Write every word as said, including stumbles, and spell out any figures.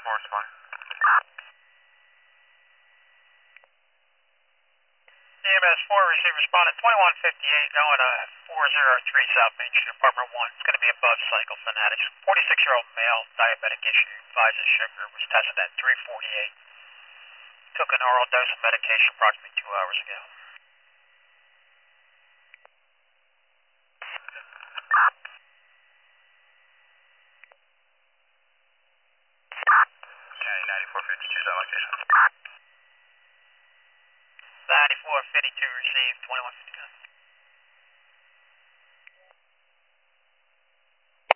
four, respond. E M S four, receive respondent twenty-one fifty-eight, going to four oh three South Main Street, apartment one. It's going to be above cycle fanatics. forty-six-year-old male, diabetic issue, advises sugar, was tested at three forty-eight. Took an oral dose of medication approximately two hours ago. Okay, ninety-four fifty-two, that location. ninety-four fifty-two, received twenty-one fifty-nine.